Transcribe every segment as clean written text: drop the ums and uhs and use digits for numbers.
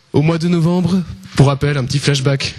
au mois de novembre, pour rappel, un petit flashback.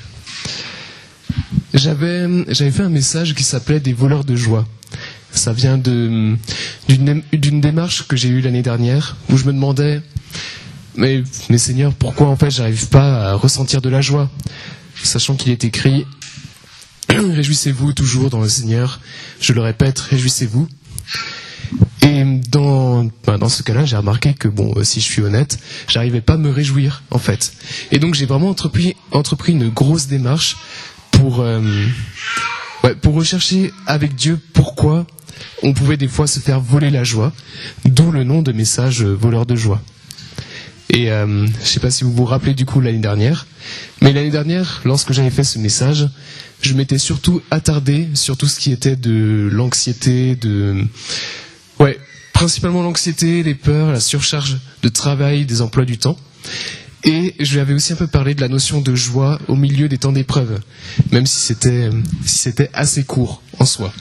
J'avais fait un message qui s'appelait « Des voleurs de joie ». Ça vient d'une démarche que j'ai eue l'année dernière, où je me demandais « Mais Seigneur, pourquoi en fait j'arrive pas à ressentir de la joie ?» Sachant qu'il est écrit « Réjouissez-vous toujours dans le Seigneur ». Je le répète, réjouissez-vous. Et dans ce cas-là, j'ai remarqué que, si je suis honnête, j'arrivais pas à me réjouir, en fait. Et donc, j'ai vraiment entrepris une grosse démarche pour rechercher avec Dieu pourquoi on pouvait des fois se faire voler la joie, d'où le nom de message voleur de joie. Et je sais pas si vous vous rappelez du coup l'année dernière, mais l'année dernière, lorsque j'avais fait ce message, je m'étais surtout attardé sur tout ce qui était de l'anxiété, principalement l'anxiété, les peurs, la surcharge de travail, des emplois du temps. Et je lui avais aussi un peu parlé de la notion de joie au milieu des temps d'épreuve, même si c'était assez court en soi.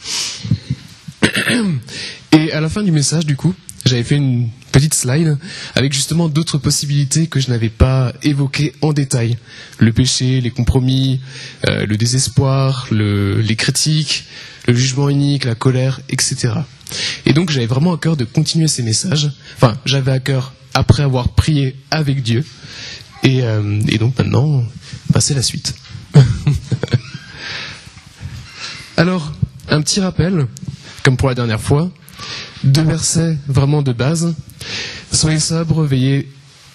Et à la fin du message, du coup, j'avais fait une petite slide avec justement d'autres possibilités que je n'avais pas évoquées en détail. Le péché, les compromis, le désespoir, les critiques, le jugement unique, la colère, etc. Et donc j'avais vraiment à cœur de continuer ces messages. Enfin, j'avais à cœur après avoir prié avec Dieu. Et donc maintenant, c'est la suite. Alors, un petit rappel, comme pour la dernière fois, 2 versets vraiment de base. Soyez sobres, veillez,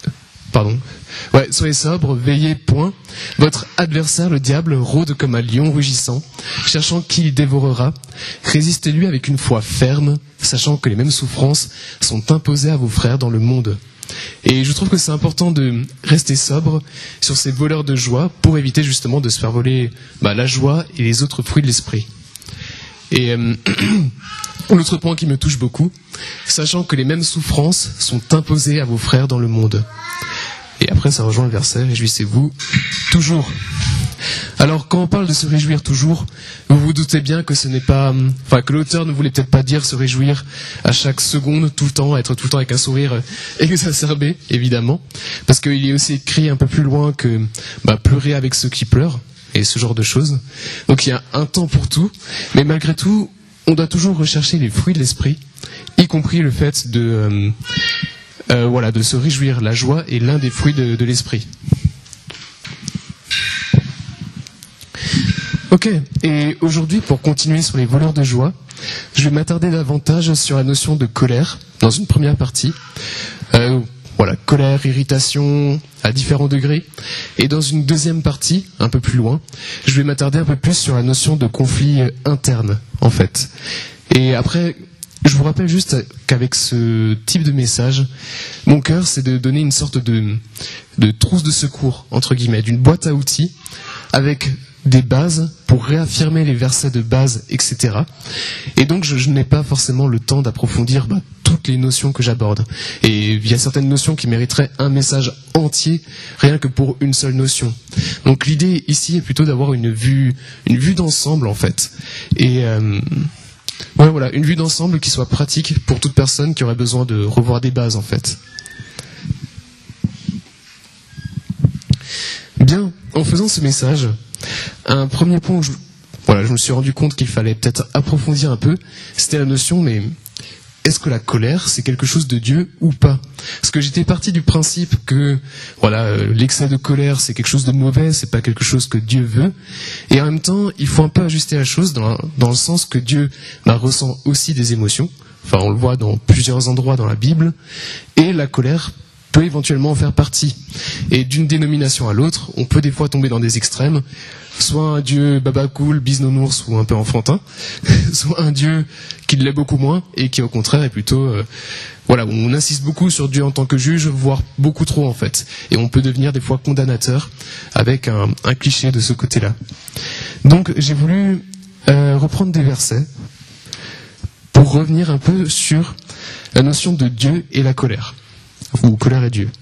point. Votre adversaire, le diable, rôde comme un lion rugissant, cherchant qui il dévorera. Résistez-lui avec une foi ferme, sachant que les mêmes souffrances sont imposées à vos frères dans le monde. Et je trouve que c'est important de rester sobre sur ces voleurs de joie pour éviter justement de se faire voler la joie et les autres fruits de l'esprit. Et l'autre point qui me touche beaucoup, sachant que les mêmes souffrances sont imposées à vos frères dans le monde. Et après, ça rejoint le verset, réjouissez-vous toujours. Alors, quand on parle de se réjouir toujours, vous vous doutez bien que ce n'est pas, que l'auteur ne voulait peut-être pas dire se réjouir à chaque seconde, tout le temps, être tout le temps avec un sourire exacerbé, évidemment. Parce qu'il y a aussi écrit un peu plus loin que, pleurer avec ceux qui pleurent, et ce genre de choses. Donc il y a un temps pour tout, mais malgré tout, on doit toujours rechercher les fruits de l'esprit, y compris le fait de se réjouir. La joie est l'un des fruits de l'esprit. Ok, et aujourd'hui, pour continuer sur les voleurs de joie, je vais m'attarder davantage sur la notion de colère, dans une première partie. Colère, irritation, à différents degrés. Et dans une deuxième partie, un peu plus loin, je vais m'attarder un peu plus sur la notion de conflit interne, en fait. Et après, je vous rappelle juste qu'avec ce type de message, mon cœur, c'est de donner une sorte de trousse de secours, entre guillemets, d'une boîte à outils, avec des bases pour réaffirmer les versets de base, etc. Et donc je n'ai pas forcément le temps d'approfondir toutes les notions que j'aborde. Et il y a certaines notions qui mériteraient un message entier, rien que pour une seule notion. Donc l'idée ici est plutôt d'avoir une vue d'ensemble en fait. Et une vue d'ensemble qui soit pratique pour toute personne qui aurait besoin de revoir des bases en fait. Bien, en faisant ce message, un premier point où je me suis rendu compte qu'il fallait peut-être approfondir un peu, c'était la notion, mais est-ce que la colère, c'est quelque chose de Dieu ou pas ? Parce que j'étais parti du principe que l'excès de colère, c'est quelque chose de mauvais, c'est pas quelque chose que Dieu veut. Et en même temps, il faut un peu ajuster la chose dans le sens que Dieu ressent aussi des émotions. Enfin, on le voit dans plusieurs endroits dans la Bible. Et la colère peut éventuellement en faire partie. Et d'une dénomination à l'autre, on peut des fois tomber dans des extrêmes, soit un Dieu baba cool, bisounours ou un peu enfantin, soit un Dieu qui l'est beaucoup moins et qui au contraire est plutôt où on insiste beaucoup sur Dieu en tant que juge, voire beaucoup trop en fait. Et on peut devenir des fois condamnateur avec un cliché de ce côté-là. Donc j'ai voulu reprendre des versets pour revenir un peu sur la notion de Dieu et la colère. Ou colère et Dieu.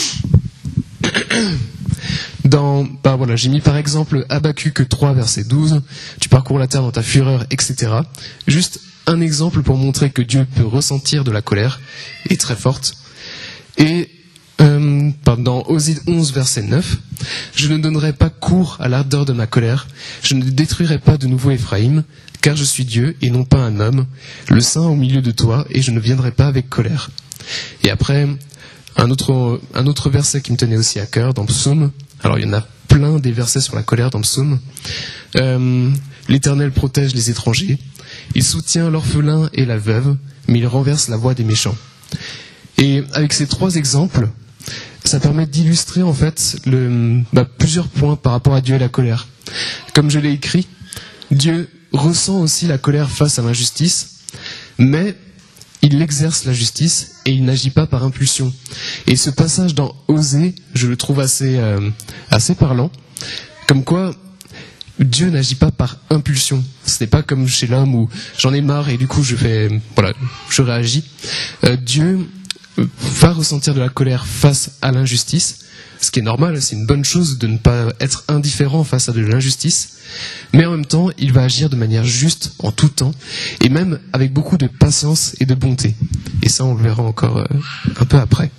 J'ai mis par exemple Habacuc 3, verset 12, tu parcours la terre dans ta fureur, etc. Juste un exemple pour montrer que Dieu peut ressentir de la colère, et très forte. Et Dans Osée 11, verset 9, « Je ne donnerai pas cours à l'ardeur de ma colère, je ne détruirai pas de nouveau Éphraïm, car je suis Dieu et non pas un homme, le saint au milieu de toi, et je ne viendrai pas avec colère. » Et après, un autre verset qui me tenait aussi à cœur, dans Psaume, alors il y en a plein des versets sur la colère dans Psaume, « L'Éternel protège les étrangers, il soutient l'orphelin et la veuve, mais il renverse la voie des méchants. » Et avec ces trois exemples, ça permet d'illustrer en fait plusieurs points par rapport à Dieu et la colère. Comme je l'ai écrit, Dieu ressent aussi la colère face à l'injustice, mais il exerce la justice et il n'agit pas par impulsion. Et ce passage dans Osée, je le trouve assez parlant, comme quoi Dieu n'agit pas par impulsion. Ce n'est pas comme chez l'homme où j'en ai marre et du coup je réagis. Dieu va ressentir de la colère face à l'injustice, ce qui est normal, c'est une bonne chose de ne pas être indifférent face à de l'injustice, mais en même temps, il va agir de manière juste en tout temps, et même avec beaucoup de patience et de bonté. Et ça, on le verra encore un peu après.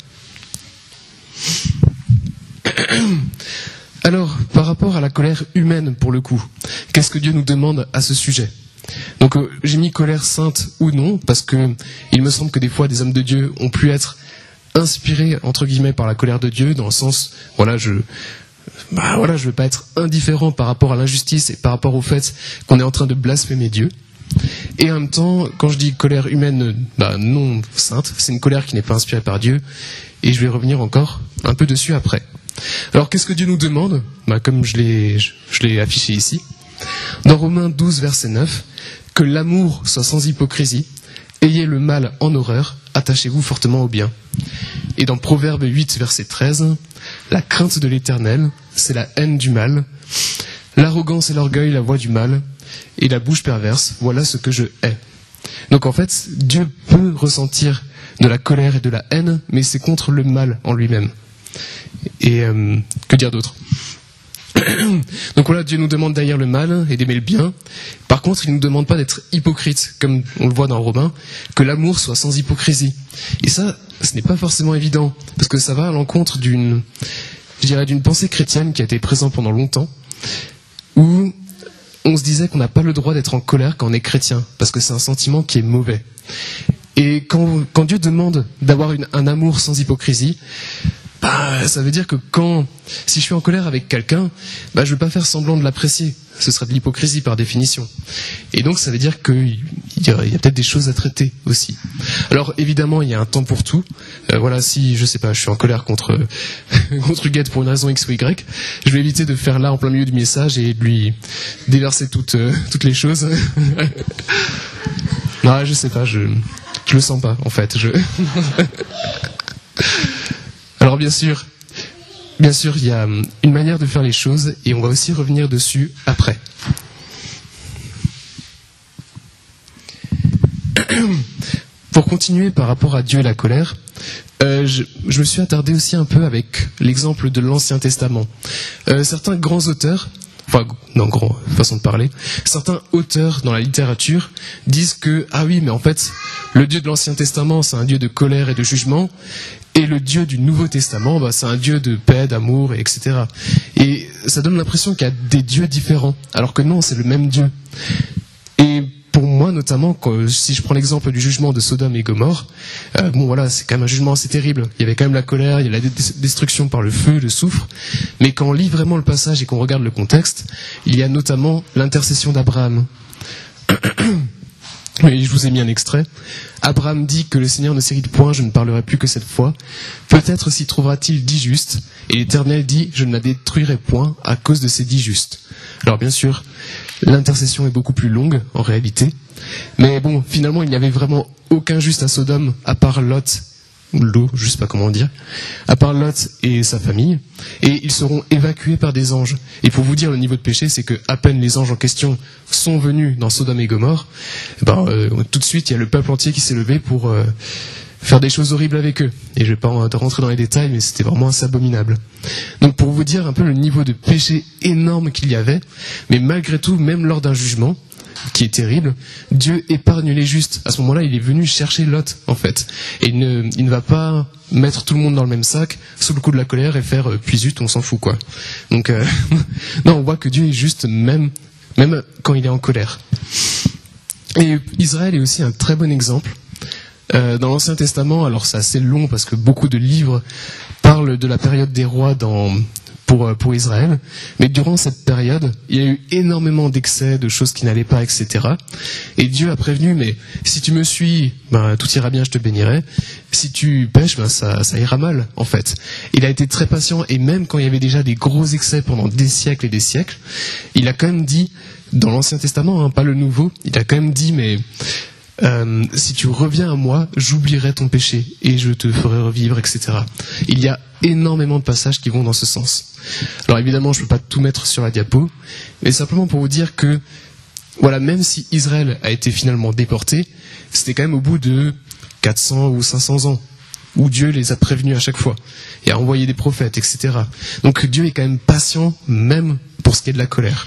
Alors, par rapport à la colère humaine, pour le coup, qu'est-ce que Dieu nous demande à ce sujet ? Donc j'ai mis colère sainte ou non, parce que il me semble que des fois des hommes de Dieu ont pu être inspirés entre guillemets par la colère de Dieu, dans le sens, je veux pas être indifférent par rapport à l'injustice et par rapport au fait qu'on est en train de blasphémer Dieu. Et en même temps, quand je dis colère humaine non sainte, c'est une colère qui n'est pas inspirée par Dieu, et je vais revenir encore un peu dessus après. Alors qu'est-ce que Dieu nous demande ? Comme je l'ai affiché ici. Dans Romains 12, verset 9, « Que l'amour soit sans hypocrisie, ayez le mal en horreur, attachez-vous fortement au bien. » Et dans Proverbe 8, verset 13, « La crainte de l'Éternel, c'est la haine du mal. L'arrogance et l'orgueil, la voie du mal, et la bouche perverse, voilà ce que je hais. » Donc en fait, Dieu peut ressentir de la colère et de la haine, mais c'est contre le mal en lui-même. Et que dire d'autre ? Donc voilà, Dieu nous demande d'haïr le mal et d'aimer le bien. Par contre, il ne nous demande pas d'être hypocrite, comme on le voit dans Romains, que l'amour soit sans hypocrisie. Et ça, ce n'est pas forcément évident, parce que ça va à l'encontre d'une pensée chrétienne qui a été présente pendant longtemps, où on se disait qu'on n'a pas le droit d'être en colère quand on est chrétien, parce que c'est un sentiment qui est mauvais. Et quand Dieu demande d'avoir un amour sans hypocrisie, ça veut dire que si je suis en colère avec quelqu'un, je ne vais pas faire semblant de l'apprécier. Ce serait de l'hypocrisie par définition. Et donc ça veut dire qu'il y a peut-être des choses à traiter aussi. Alors évidemment, il y a un temps pour tout. Si je suis en colère contre Huguette pour une raison X ou Y, je vais éviter de faire là en plein milieu du message et de lui déverser toutes les choses. Non, je sais pas, je le sens pas en fait. Alors bien sûr, il y a une manière de faire les choses et on va aussi revenir dessus après. Pour continuer par rapport à Dieu et la colère, je me suis attardé aussi un peu avec l'exemple de l'Ancien Testament. Certains grands auteurs, façon de parler, certains auteurs dans la littérature disent que, mais en fait, le Dieu de l'Ancien Testament, c'est un Dieu de colère et de jugement, et le Dieu du Nouveau Testament, c'est un Dieu de paix, d'amour, etc. Et ça donne l'impression qu'il y a des dieux différents, alors que non, c'est le même Dieu. Et pour moi, notamment, si je prends l'exemple du jugement de Sodome et Gomorrhe, c'est quand même un jugement assez terrible. Il y avait quand même la colère, il y a la destruction par le feu, le soufre. Mais quand on lit vraiment le passage et qu'on regarde le contexte, il y a notamment l'intercession d'Abraham. Oui, je vous ai mis un extrait. Abraham dit que le Seigneur ne s'irrite point, je ne parlerai plus que cette fois. Peut-être s'y trouvera-t-il 10 justes. Et l'Éternel dit, je ne la détruirai point à cause de ces 10 justes. Alors bien sûr, l'intercession est beaucoup plus longue en réalité. Mais finalement, il n'y avait vraiment aucun juste à Sodome, à part Lot, je sais pas comment dire, à part Lot et sa famille, et ils seront évacués par des anges. Et pour vous dire le niveau de péché, c'est que à peine les anges en question sont venus dans Sodome et Gomorrhe, tout de suite il y a le peuple entier qui s'est levé pour faire des choses horribles avec eux. Et je vais pas rentrer dans les détails, mais c'était vraiment assez abominable. Donc pour vous dire un peu le niveau de péché énorme qu'il y avait, mais malgré tout, même lors d'un jugement, qui est terrible, Dieu épargne les justes. À ce moment-là, il est venu chercher Lot, en fait. Et il ne va pas mettre tout le monde dans le même sac, sous le coup de la colère, et faire puis zut, on s'en fout, quoi. Donc, non, on voit que Dieu est juste même quand il est en colère. Et Israël est aussi un très bon exemple. Dans l'Ancien Testament, alors c'est assez long parce que beaucoup de livres parlent de la période des rois pour Israël, mais durant cette période, il y a eu énormément d'excès, de choses qui n'allaient pas, etc. Et Dieu a prévenu, mais si tu me suis, tout ira bien, je te bénirai. Si tu pêches, ça ira mal, en fait. Il a été très patient, et même quand il y avait déjà des gros excès pendant des siècles et des siècles, il a quand même dit, dans l'Ancien Testament, pas le Nouveau, il a quand même dit, mais si tu reviens à moi, j'oublierai ton péché et je te ferai revivre, etc. Il y a énormément de passages qui vont dans ce sens. Alors évidemment, je ne peux pas tout mettre sur la diapo, mais simplement pour vous dire que, voilà, même si Israël a été finalement déporté, c'était quand même au bout de 400 ou 500 ans, où Dieu les a prévenus à chaque fois, et a envoyé des prophètes, etc. Donc Dieu est quand même patient, même pour ce qui est de la colère.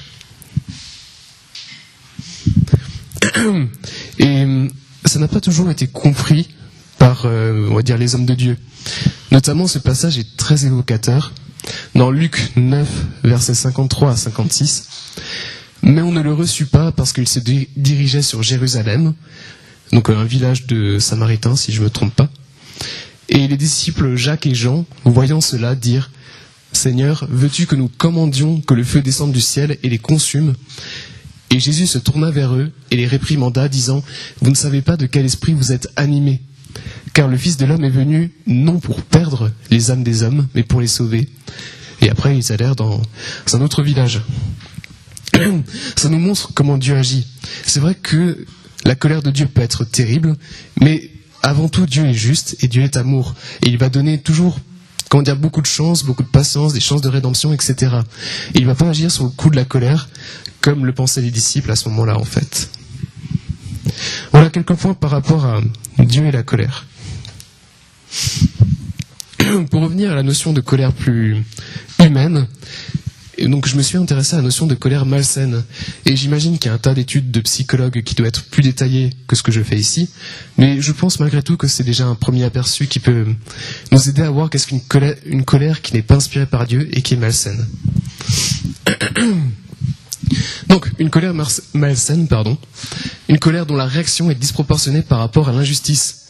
Et ça n'a pas toujours été compris par, on va dire, les hommes de Dieu. Notamment, ce passage est très évocateur. Dans Luc 9, versets 53 à 56. « Mais on ne le reçut pas parce qu'il se dirigeait sur Jérusalem, donc un village de Samaritains, si je ne me trompe pas. Et les disciples Jacques et Jean, voyant cela, dirent « Seigneur, veux-tu que nous commandions que le feu descende du ciel et les consume ?» Et Jésus se tourna vers eux et les réprimanda, disant « Vous ne savez pas de quel esprit vous êtes animés, car le Fils de l'homme est venu non pour perdre les âmes des hommes, mais pour les sauver. » Et après, ils allèrent dans un autre village. Ça nous montre comment Dieu agit. C'est vrai que la colère de Dieu peut être terrible, mais avant tout, Dieu est juste et Dieu est amour. Et il va donner toujours, beaucoup de chance, beaucoup de patience, des chances de rédemption, etc. Et il ne va pas agir sur le coup de la colère, comme le pensaient les disciples à ce moment-là, en fait. Voilà quelques points par rapport à Dieu et la colère. Pour revenir à la notion de colère plus humaine, et donc je me suis intéressé à la notion de colère malsaine. Et j'imagine qu'il y a un tas d'études de psychologues qui doivent être plus détaillées que ce que je fais ici. Mais je pense malgré tout que c'est déjà un premier aperçu qui peut nous aider à voir qu'est-ce qu'une colère qui n'est pas inspirée par Dieu et qui est malsaine. Donc, une colère malsaine, une colère dont la réaction est disproportionnée par rapport à l'injustice.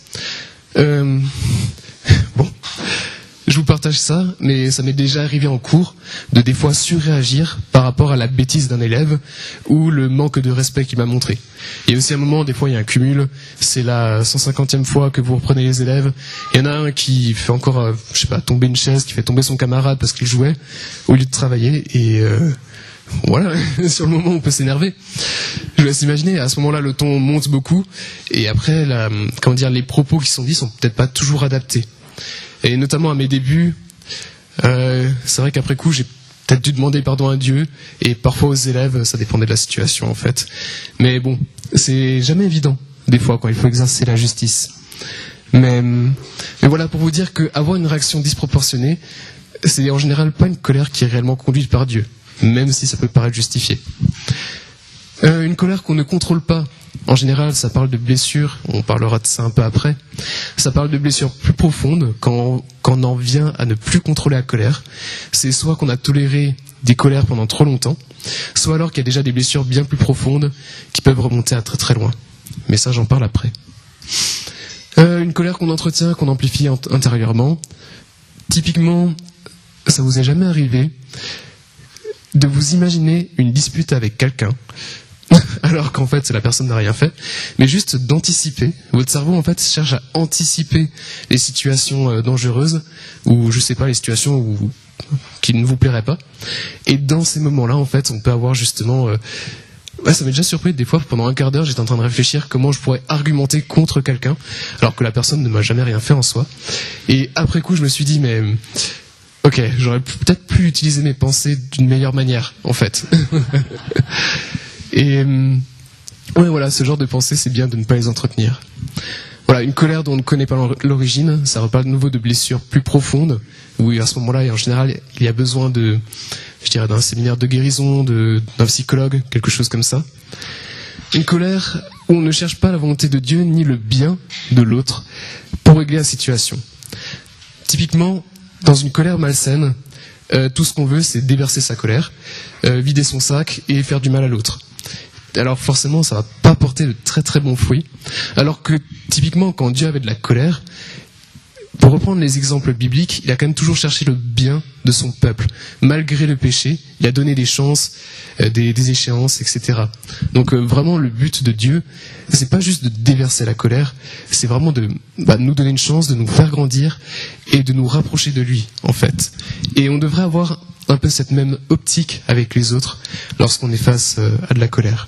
Je vous partage ça, mais ça m'est déjà arrivé en cours de des fois surréagir par rapport à la bêtise d'un élève ou le manque de respect qu'il m'a montré. Il y a aussi un moment, des fois il y a un cumul, c'est la 150e fois que vous reprenez les élèves, il y en a un qui fait encore, tomber une chaise, qui fait tomber son camarade parce qu'il jouait au lieu de travailler, et voilà, sur le moment on peut s'énerver. Je vous laisse imaginer, à ce moment-là le ton monte beaucoup, et après, les propos qui sont dits sont peut-être pas toujours adaptés. Et notamment à mes débuts, c'est vrai qu'après coup, j'ai peut-être dû demander pardon à Dieu, et parfois aux élèves, ça dépendait de la situation en fait. Mais bon, c'est jamais évident, des fois, quand il faut exercer la justice. Mais voilà, pour vous dire qu'avoir une réaction disproportionnée, c'est en général pas une colère qui est réellement conduite par Dieu, même si ça peut paraître justifié. Une colère qu'on ne contrôle pas, en général, ça parle de blessures, on parlera de ça un peu après. Ça parle de blessures plus profondes, quand on en vient à ne plus contrôler la colère. C'est soit qu'on a toléré des colères pendant trop longtemps, soit alors qu'il y a déjà des blessures bien plus profondes qui peuvent remonter à très très loin. Mais ça, j'en parle après. Une colère qu'on entretient, qu'on amplifie intérieurement. Typiquement, ça vous est jamais arrivé de vous imaginer une dispute avec quelqu'un, alors qu'en fait la personne n'a rien fait, mais juste d'anticiper. Votre cerveau en fait cherche à anticiper les situations dangereuses, ou je sais pas, les situations qui ne vous plairaient pas. Et dans ces moments-là, en fait, on peut avoir justement... ça m'est déjà surpris, des fois, pendant un quart d'heure, j'étais en train de réfléchir comment je pourrais argumenter contre quelqu'un, alors que la personne ne m'a jamais rien fait en soi. Et après coup, je me suis dit, mais... ok, j'aurais peut-être pu utiliser mes pensées d'une meilleure manière, en fait. Et voilà, ce genre de pensées, c'est bien de ne pas les entretenir. Voilà, une colère dont on ne connaît pas l'origine, ça reparle de nouveau de blessures plus profondes, où à ce moment-là, et en général, il y a besoin d'un séminaire de guérison, d'un psychologue, quelque chose comme ça. Une colère où on ne cherche pas la volonté de Dieu ni le bien de l'autre pour régler la situation. Typiquement, dans une colère malsaine, tout ce qu'on veut, c'est déverser sa colère, vider son sac et faire du mal à l'autre. Alors forcément, ça va pas porter de très très bons fruits. Alors que typiquement, quand Dieu avait de la colère, pour reprendre les exemples bibliques, il a quand même toujours cherché le bien de son peuple. Malgré le péché, il a donné des chances, des échéances, etc. Donc vraiment, le but de Dieu, c'est pas juste de déverser la colère, c'est vraiment de nous donner une chance, de nous faire grandir et de nous rapprocher de lui, en fait. Et on devrait avoir un peu cette même optique avec les autres lorsqu'on est face à de la colère.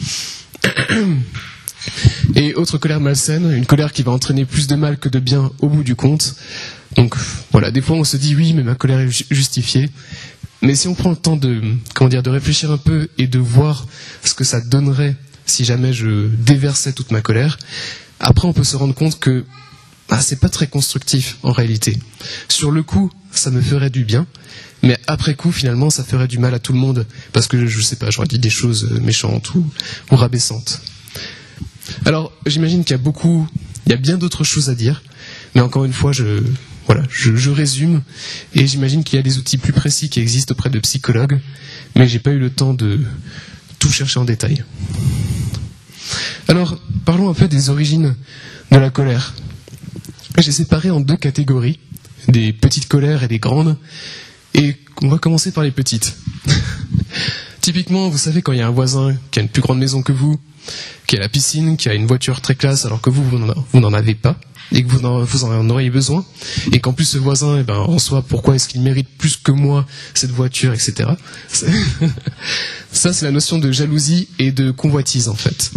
Et autre colère malsaine, une colère qui va entraîner plus de mal que de bien au bout du compte. Donc voilà, des fois on se dit oui, mais ma colère est justifiée. Mais si on prend le temps de réfléchir un peu et de voir ce que ça donnerait si jamais je déversais toute ma colère, après on peut se rendre compte que c'est pas très constructif en réalité. Sur le coup, ça me ferait du bien, mais après coup, finalement, ça ferait du mal à tout le monde, parce que, je sais pas, j'aurais dit des choses méchantes ou rabaissantes. Alors, j'imagine qu'il y a bien d'autres choses à dire, mais encore une fois, je résume, et j'imagine qu'il y a des outils plus précis qui existent auprès de psychologues, mais j'ai pas eu le temps de tout chercher en détail. Alors, parlons un peu des origines de la colère. J'ai séparé en deux catégories, des petites colères et des grandes, et on va commencer par les petites. Typiquement, vous savez, quand il y a un voisin qui a une plus grande maison que vous, qui a la piscine, qui a une voiture très classe, alors que vous n'en avez pas, et que vous en auriez besoin, et qu'en plus ce voisin, en soi, pourquoi est-ce qu'il mérite plus que moi cette voiture, etc. Ça, c'est la notion de jalousie et de convoitise, en fait.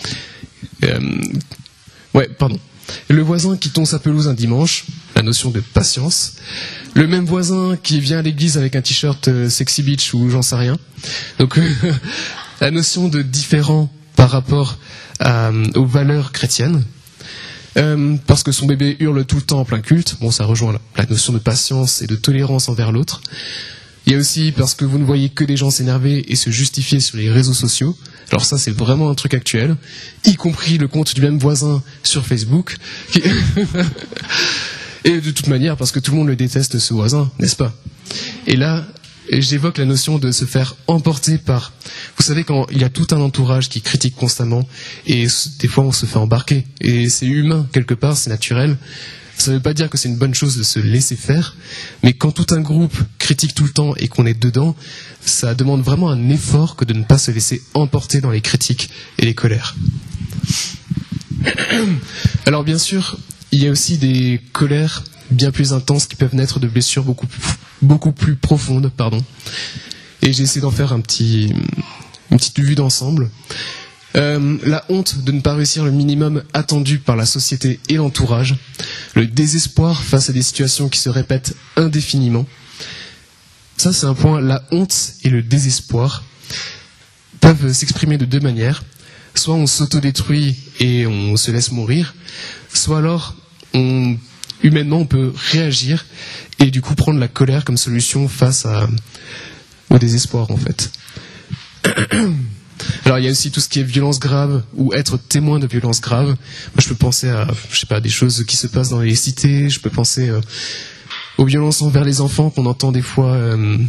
Le voisin qui tond sa pelouse un dimanche, la notion de patience. Le même voisin qui vient à l'église avec un t-shirt sexy beach ou j'en sais rien. Donc la notion de différent par rapport aux valeurs chrétiennes. Parce que son bébé hurle tout le temps en plein culte. Bon, ça rejoint la notion de patience et de tolérance envers l'autre. Il y a aussi parce que vous ne voyez que des gens s'énerver et se justifier sur les réseaux sociaux. Alors ça, c'est vraiment un truc actuel, y compris le compte du même voisin sur Facebook. Et de toute manière, parce que tout le monde le déteste, ce voisin, n'est-ce pas? Et là, j'évoque la notion de se faire emporter par... Vous savez, quand il y a tout un entourage qui critique constamment, et des fois on se fait embarquer, et c'est humain, quelque part, c'est naturel. Ça ne veut pas dire que c'est une bonne chose de se laisser faire, mais quand tout un groupe critique tout le temps et qu'on est dedans, ça demande vraiment un effort que de ne pas se laisser emporter dans les critiques et les colères. Alors bien sûr, il y a aussi des colères bien plus intenses qui peuvent naître de blessures beaucoup plus profondes, Et j'ai essayé d'en faire une petite vue d'ensemble. La honte de ne pas réussir le minimum attendu par la société et l'entourage, le désespoir face à des situations qui se répètent indéfiniment. Ça, c'est un point. La honte et le désespoir peuvent s'exprimer de deux manières. Soit on s'autodétruit et on se laisse mourir, soit alors, humainement, on peut réagir et du coup prendre la colère comme solution face au désespoir, en fait. Alors il y a aussi tout ce qui est violence grave ou être témoin de violence grave. Moi je peux penser à des choses qui se passent dans les cités, je peux penser aux violences envers les enfants qu'on entend des fois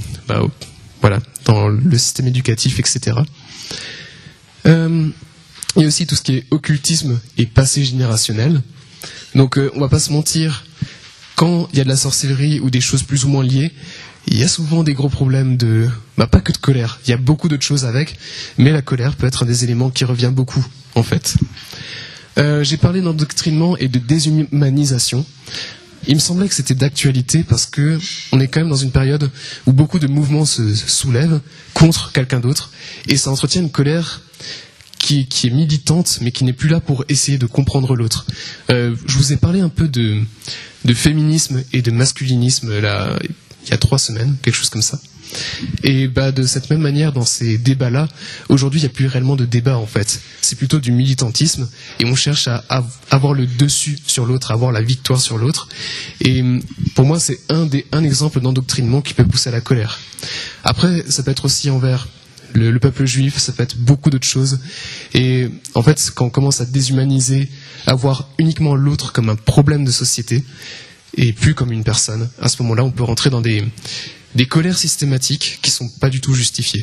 dans le système éducatif, etc. Il y a aussi tout ce qui est occultisme et passé générationnel. Donc on va pas se mentir, quand il y a de la sorcellerie ou des choses plus ou moins liées, il y a souvent des gros problèmes pas que de colère, il y a beaucoup d'autres choses avec, mais la colère peut être un des éléments qui revient beaucoup, en fait. J'ai parlé d'endoctrinement et de déshumanisation. Il me semblait que c'était d'actualité parce que on est quand même dans une période où beaucoup de mouvements se soulèvent contre quelqu'un d'autre, et ça entretient une colère qui est militante, mais qui n'est plus là pour essayer de comprendre l'autre. Je vous ai parlé un peu de féminisme et de masculinisme il y a 3 semaines, quelque chose comme ça. Et de cette même manière, dans ces débats-là, aujourd'hui, il n'y a plus réellement de débat, en fait. C'est plutôt du militantisme, et on cherche à avoir le dessus sur l'autre, à avoir la victoire sur l'autre. Et pour moi, c'est un exemple d'endoctrinement qui peut pousser à la colère. Après, ça peut être aussi envers le peuple juif, ça peut être beaucoup d'autres choses. Et en fait, quand on commence à déshumaniser, à voir uniquement l'autre comme un problème de société, et plus comme une personne, à ce moment-là, on peut rentrer dans des colères systématiques qui sont pas du tout justifiées.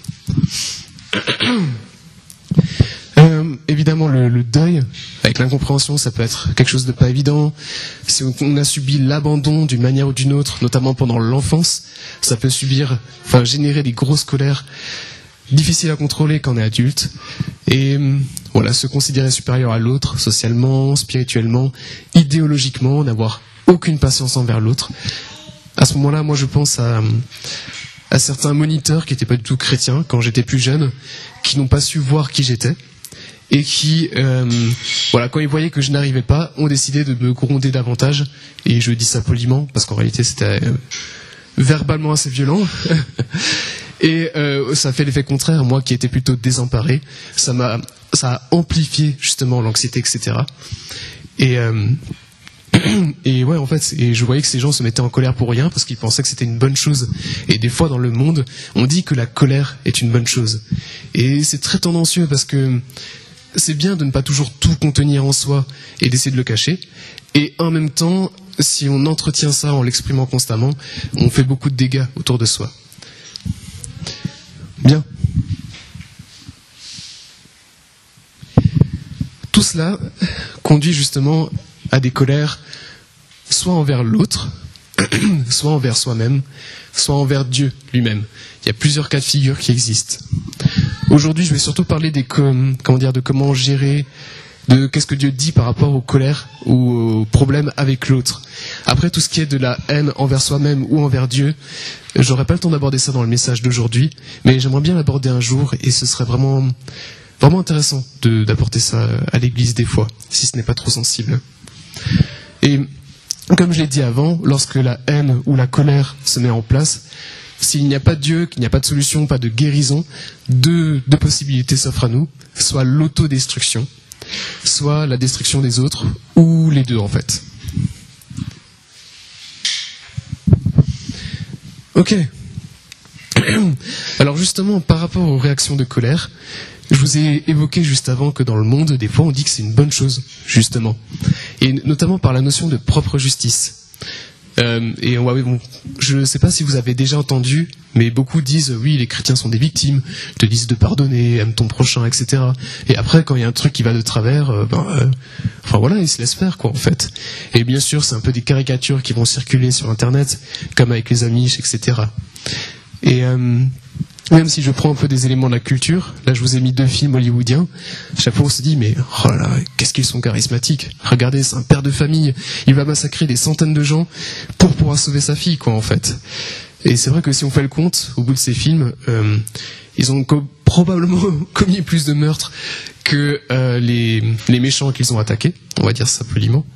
Évidemment, le deuil, avec l'incompréhension, ça peut être quelque chose de pas évident. Si on a subi l'abandon d'une manière ou d'une autre, notamment pendant l'enfance, ça peut générer des grosses colères difficiles à contrôler quand on est adulte. Et voilà, se considérer supérieur à l'autre, socialement, spirituellement, idéologiquement, n'avoir aucune patience envers l'autre. À ce moment-là, moi, je pense à certains moniteurs qui n'étaient pas du tout chrétiens quand j'étais plus jeune, qui n'ont pas su voir qui j'étais. Et qui, quand ils voyaient que je n'arrivais pas, ont décidé de me gronder davantage. Et je dis ça poliment, parce qu'en réalité c'était verbalement assez violent. Et ça a fait l'effet contraire, moi qui étais plutôt désemparé. Ça a amplifié justement l'anxiété, etc. Et ouais, en fait, je voyais que ces gens se mettaient en colère pour rien, parce qu'ils pensaient que c'était une bonne chose. Et des fois dans le monde, on dit que la colère est une bonne chose. Et c'est très tendancieux, parce que c'est bien de ne pas toujours tout contenir en soi et d'essayer de le cacher. Et en même temps, si on entretient ça en l'exprimant constamment, on fait beaucoup de dégâts autour de soi. Bien. Tout cela conduit justement à des colères, soit envers l'autre, soit envers soi-même, soit envers Dieu lui-même. Il y a plusieurs cas de figure qui existent. Aujourd'hui, je vais surtout parler de comment gérer, de qu'est-ce que Dieu dit par rapport aux colères ou aux problèmes avec l'autre. Après, tout ce qui est de la haine envers soi-même ou envers Dieu, j'aurais pas le temps d'aborder ça dans le message d'aujourd'hui, mais j'aimerais bien l'aborder un jour, et ce serait vraiment intéressant d'apporter ça à l'église des fois, si ce n'est pas trop sensible. Et comme je l'ai dit avant, lorsque la haine ou la colère se met en place, s'il n'y a pas de Dieu, qu'il n'y a pas de solution, pas de guérison, deux possibilités s'offrent à nous, soit l'autodestruction, soit la destruction des autres, ou les deux en fait. Ok. Alors justement, par rapport aux réactions de colère, je vous ai évoqué juste avant que dans le monde, des fois on dit que c'est une bonne chose, justement. Et notamment par la notion de propre justice. Je ne sais pas si vous avez déjà entendu, mais beaucoup disent oui, les chrétiens sont des victimes, te disent de pardonner, aime ton prochain, etc. Et après, quand il y a un truc qui va de travers, ils se laissent faire, quoi, en fait. Et bien sûr, c'est un peu des caricatures qui vont circuler sur Internet, comme avec les Amish, etc. Et même si je prends un peu des éléments de la culture, là je vous ai mis 2 films hollywoodiens, chaque fois on se dit mais oh là là, qu'est-ce qu'ils sont charismatiques. Regardez, c'est un père de famille, il va massacrer des centaines de gens pour pouvoir sauver sa fille, quoi, en fait. Et c'est vrai que si on fait le compte, au bout de ces films, ils ont probablement commis plus de meurtres que les méchants qu'ils ont attaqués, on va dire ça poliment.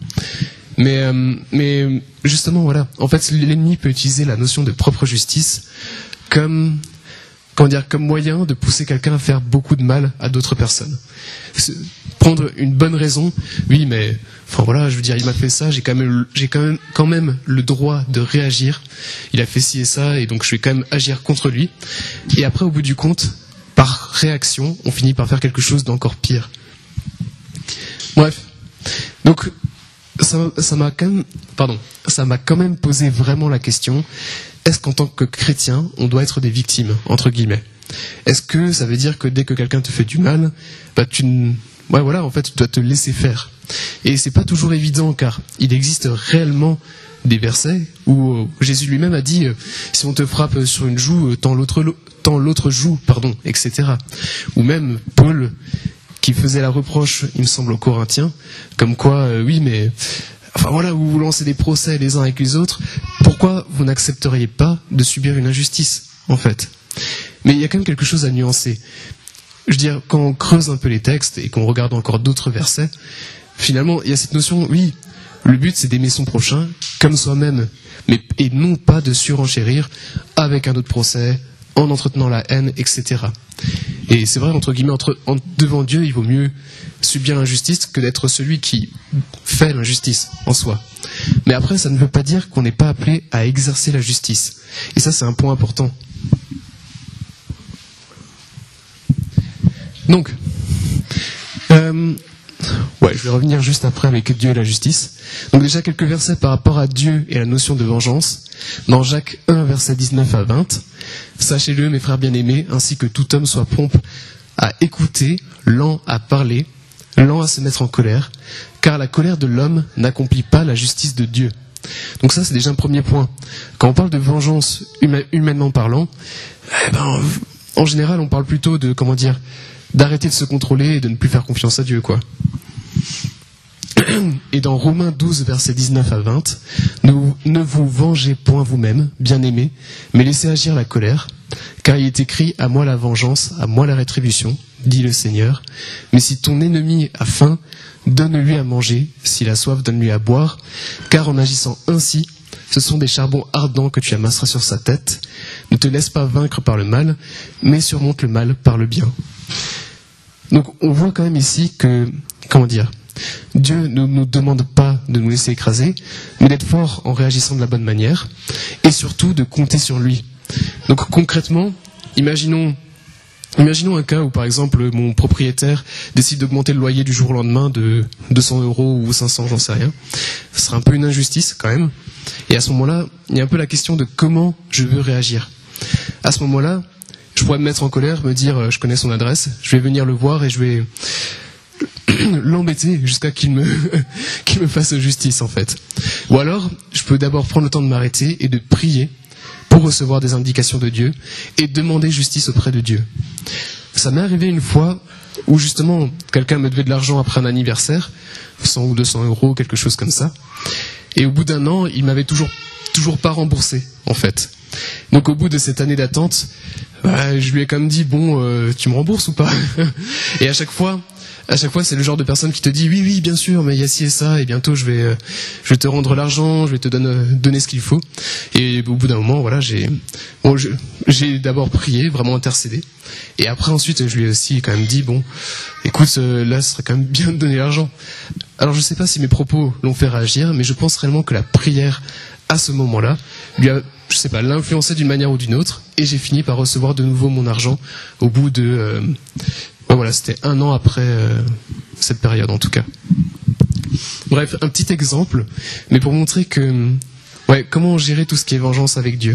Mais justement, voilà, en fait l'ennemi peut utiliser la notion de propre justice comme moyen de pousser quelqu'un à faire beaucoup de mal à d'autres personnes. Prendre une bonne raison, oui, mais il m'a fait ça, j'ai quand même le droit de réagir. Il a fait ci et ça, et donc je vais quand même agir contre lui. Et après, au bout du compte, par réaction, on finit par faire quelque chose d'encore pire. Bref, donc ça m'a quand même posé vraiment la question. Est-ce qu'en tant que chrétien, on doit être des victimes, entre guillemets? Est-ce que ça veut dire que dès que quelqu'un te fait du mal, tu dois te laisser faire? Et c'est pas toujours évident, car il existe réellement des versets où Jésus lui-même a dit si on te frappe sur une joue, tends l'autre joue, etc. Ou même Paul qui faisait la reproche, il me semble, aux Corinthiens, comme quoi, vous vous lancez des procès les uns avec les autres, pourquoi vous n'accepteriez pas de subir une injustice, en fait? Mais il y a quand même quelque chose à nuancer. Je veux dire, quand on creuse un peu les textes et qu'on regarde encore d'autres versets, finalement, il y a cette notion, oui, le but c'est d'aimer son prochain comme soi-même, et non pas de surenchérir avec un autre procès, en entretenant la haine, etc. Et c'est vrai, entre guillemets, devant Dieu, il vaut mieux subir l'injustice que d'être celui qui fait l'injustice en soi. Mais après, ça ne veut pas dire qu'on n'est pas appelé à exercer la justice. Et ça, c'est un point important. Donc, je vais revenir juste après avec Dieu et la justice. Donc déjà quelques versets par rapport à Dieu et la notion de vengeance. Dans Jacques 1, versets 19 à 20, « Sachez-le, mes frères bien-aimés, ainsi que tout homme soit prompt à écouter, lent à parler, lent à se mettre en colère, car la colère de l'homme n'accomplit pas la justice de Dieu. » Donc ça, c'est déjà un premier point. Quand on parle de vengeance humainement parlant, en général, on parle plutôt de, d'arrêter de se contrôler et de ne plus faire confiance à Dieu, quoi. Et dans Romains 12, versets 19 à 20, « Ne vous vengez point vous-même, bien-aimés, mais laissez agir la colère, car il est écrit, à moi la vengeance, à moi la rétribution, dit le Seigneur. Mais si ton ennemi a faim, donne-lui à manger, s'il a soif, donne-lui à boire, car en agissant ainsi, ce sont des charbons ardents que tu amasseras sur sa tête. Ne te laisse pas vaincre par le mal, mais surmonte le mal par le bien. » Donc on voit quand même ici que, Dieu ne nous demande pas de nous laisser écraser, mais d'être fort en réagissant de la bonne manière, et surtout de compter sur lui. Donc concrètement, imaginons un cas où par exemple mon propriétaire décide d'augmenter le loyer du jour au lendemain de 200 € ou 500, j'en sais rien. Ce serait un peu une injustice quand même. Et à ce moment-là, il y a un peu la question de comment je veux réagir. À ce moment-là, je pourrais me mettre en colère, me dire je connais son adresse, je vais venir le voir et je vais l'embêter jusqu'à qu'il me fasse justice en fait. Ou alors, je peux d'abord prendre le temps de m'arrêter et de prier pour recevoir des indications de Dieu et demander justice auprès de Dieu. Ça m'est arrivé une fois où justement quelqu'un me devait de l'argent après un anniversaire, 100 ou 200 €, quelque chose comme ça, et au bout d'un an, il m'avait toujours pas remboursé en fait. Donc au bout de cette année d'attente, je lui ai quand même dit tu me rembourses ou pas? Et à chaque fois, c'est le genre de personne qui te dit oui, bien sûr, mais il y a ci et ça, et bientôt je vais te rendre l'argent, je vais te donner ce qu'il faut. Et au bout d'un moment, j'ai d'abord prié, vraiment intercédé. Et après, ensuite, je lui ai aussi quand même dit écoute, là, ce serait quand même bien de donner l'argent. Alors, je sais pas si mes propos l'ont fait réagir, mais je pense réellement que la prière, à ce moment-là, lui a, l'a influencé d'une manière ou d'une autre, et j'ai fini par recevoir de nouveau mon argent au bout de... c'était 1 an après cette période en tout cas. Bref, un petit exemple, mais pour montrer que comment gérer tout ce qui est vengeance avec Dieu.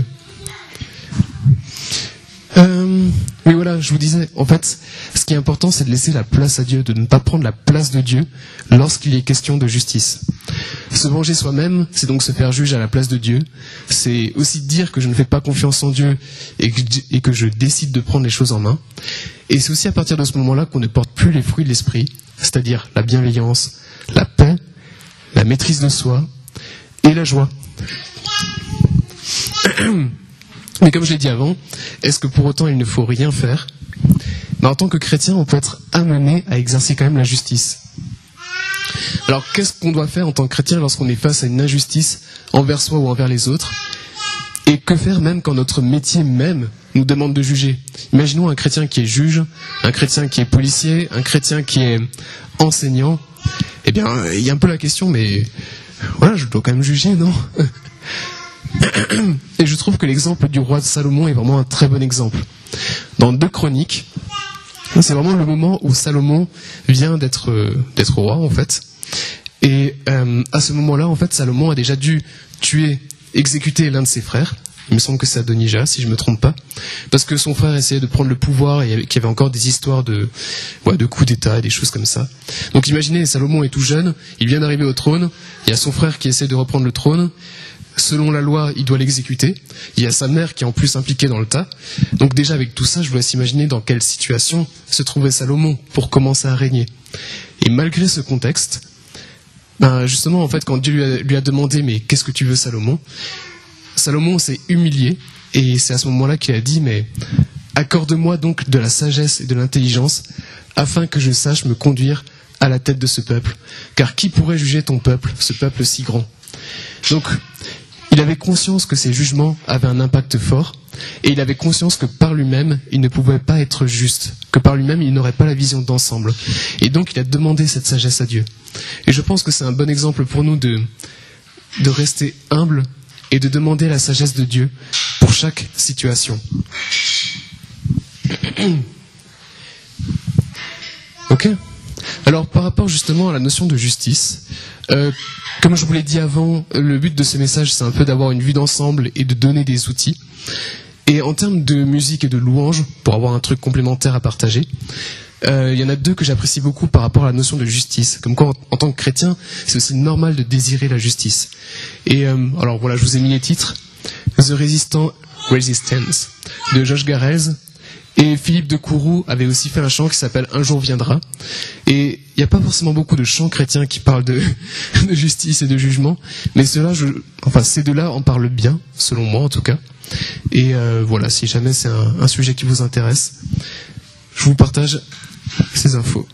Je vous disais, en fait, ce qui est important, c'est de laisser la place à Dieu, de ne pas prendre la place de Dieu lorsqu'il est question de justice. Se venger soi-même, c'est donc se faire juge à la place de Dieu. C'est aussi dire que je ne fais pas confiance en Dieu et que je décide de prendre les choses en main. Et c'est aussi à partir de ce moment-là qu'on ne porte plus les fruits de l'esprit, c'est-à-dire la bienveillance, la paix, la maîtrise de soi et la joie. Mais comme je l'ai dit avant, est-ce que pour autant il ne faut rien faire? En tant que chrétien, on peut être amené à exercer quand même la justice. Alors qu'est-ce qu'on doit faire en tant que chrétien lorsqu'on est face à une injustice envers soi ou envers les autres? Et que faire même quand notre métier même nous demande de juger? Imaginons un chrétien qui est juge, un chrétien qui est policier, un chrétien qui est enseignant. Eh bien, il y a un peu la question, mais je dois quand même juger, non? Et je trouve que l'exemple du roi de Salomon est vraiment un très bon exemple. Dans 2 Chroniques, c'est vraiment le moment où Salomon vient d'être roi, en fait. Et à ce moment-là, en fait, Salomon a déjà dû exécuter l'un de ses frères. Il me semble que c'est Adonijah, si je ne me trompe pas. Parce que son frère essayait de prendre le pouvoir et qu'il y avait encore des histoires de coups d'État et des choses comme ça. Donc imaginez, Salomon est tout jeune, il vient d'arriver au trône, il y a son frère qui essaie de reprendre le trône. Selon la loi, il doit l'exécuter. Il y a sa mère qui est en plus impliquée dans le tas. Donc déjà avec tout ça, je vous laisse imaginer dans quelle situation se trouvait Salomon pour commencer à régner. Et malgré ce contexte, justement en fait quand Dieu lui a demandé mais qu'est-ce que tu veux Salomon s'est humilié et c'est à ce moment-là qu'il a dit mais accorde-moi donc de la sagesse et de l'intelligence afin que je sache me conduire à la tête de ce peuple. Car qui pourrait juger ton peuple, ce peuple si grand? Donc il avait conscience que ses jugements avaient un impact fort, et il avait conscience que par lui-même, il ne pouvait pas être juste, que par lui-même, il n'aurait pas la vision d'ensemble. Et donc, il a demandé cette sagesse à Dieu. Et je pense que c'est un bon exemple pour nous de rester humble et de demander la sagesse de Dieu pour chaque situation. Ok. Alors par rapport justement à la notion de justice, comme je vous l'ai dit avant, le but de ce message c'est un peu d'avoir une vue d'ensemble et de donner des outils. Et en termes de musique et de louange, pour avoir un truc complémentaire à partager, il y en a deux que j'apprécie beaucoup par rapport à la notion de justice. Comme quoi, en tant que chrétien, c'est aussi normal de désirer la justice. Et alors voilà, je vous ai mis les titres. The Resistance de Josh Garrels. Et Philippe de Courroux avait aussi fait un chant qui s'appelle Un jour viendra. Et il n'y a pas forcément beaucoup de chants chrétiens qui parlent de justice et de jugement, mais ces deux-là en parlent bien, selon moi en tout cas. Et voilà, si jamais c'est un sujet qui vous intéresse, je vous partage ces infos.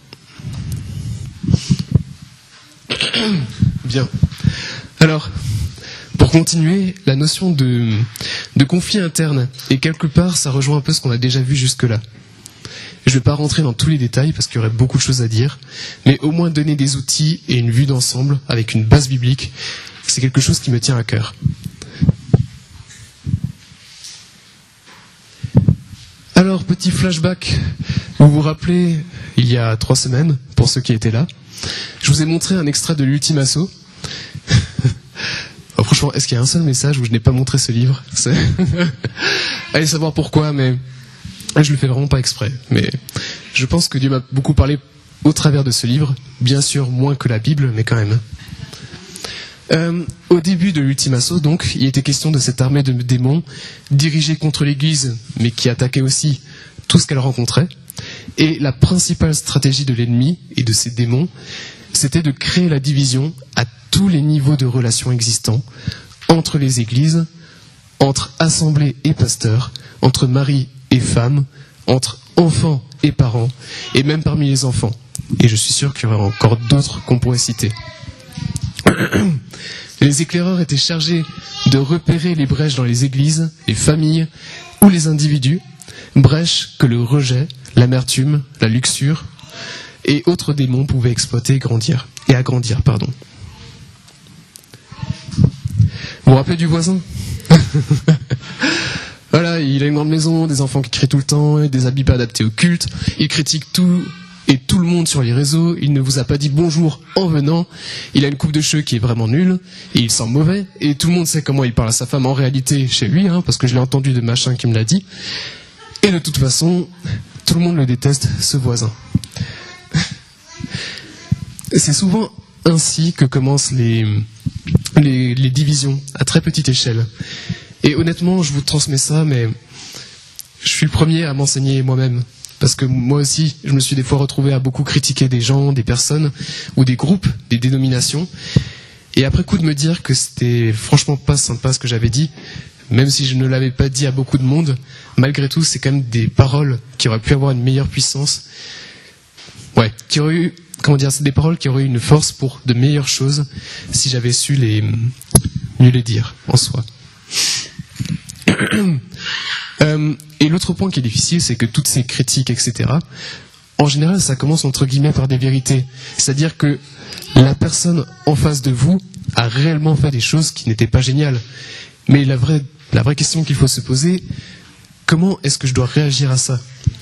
Bien. Alors, pour continuer, la notion de conflit interne, et quelque part, ça rejoint un peu ce qu'on a déjà vu jusque-là. Je ne vais pas rentrer dans tous les détails parce qu'il y aurait beaucoup de choses à dire, mais au moins donner des outils et une vue d'ensemble avec une base biblique, c'est quelque chose qui me tient à cœur. Alors, petit flashback, vous vous rappelez, il y a 3 semaines, pour ceux qui étaient là, je vous ai montré un extrait de l'Ultime Assaut. Oh, franchement, est-ce qu'il y a un seul message où je n'ai pas montré ce livre? Allez savoir pourquoi, mais je le fais vraiment pas exprès. Mais je pense que Dieu m'a beaucoup parlé au travers de ce livre, bien sûr moins que la Bible, mais quand même. Au début de l'Ultime Assaut, donc, il était question de cette armée de démons dirigée contre l'Église, mais qui attaquait aussi tout ce qu'elle rencontrait. Et la principale stratégie de l'ennemi et de ces démons, c'était de créer la division à tous les niveaux de relations existants, entre les églises, entre assemblées et pasteurs, entre mari et femme, entre enfants et parents, et même parmi les enfants. Et je suis sûr qu'il y aurait encore d'autres qu'on pourrait citer. Les éclaireurs étaient chargés de repérer les brèches dans les églises, les familles ou les individus, brèches que le rejet, l'amertume, la luxure et autres démons pouvaient exploiter et agrandir. Vous vous rappelez du voisin? Voilà, il a une grande maison, des enfants qui crient tout le temps, des habits pas adaptés au culte, il critique tout et tout le monde sur les réseaux, il ne vous a pas dit bonjour en venant, il a une coupe de cheveux qui est vraiment nulle, et il sent mauvais, et tout le monde sait comment il parle à sa femme en réalité chez lui, parce que je l'ai entendu de machin qui me l'a dit, et de toute façon, tout le monde le déteste, ce voisin. C'est souvent ainsi que commencent les divisions, à très petite échelle. Et honnêtement, je vous transmets ça, mais je suis le premier à m'enseigner moi-même. Parce que moi aussi, je me suis des fois retrouvé à beaucoup critiquer des gens, des personnes, ou des groupes, des dénominations. Et après coup de me dire que c'était franchement pas sympa ce que j'avais dit, même si je ne l'avais pas dit à beaucoup de monde, malgré tout, c'est quand même des paroles qui auraient pu avoir une meilleure puissance. Ouais, qui auraient eu, c'est des paroles qui auraient eu une force pour de meilleures choses si j'avais su mieux les dire en soi. Et l'autre point qui est difficile, c'est que toutes ces critiques, etc., en général, ça commence entre guillemets par des vérités. C'est-à-dire que la personne en face de vous a réellement fait des choses qui n'étaient pas géniales. Mais la vraie question qu'il faut se poser, comment est-ce que je dois réagir à ça?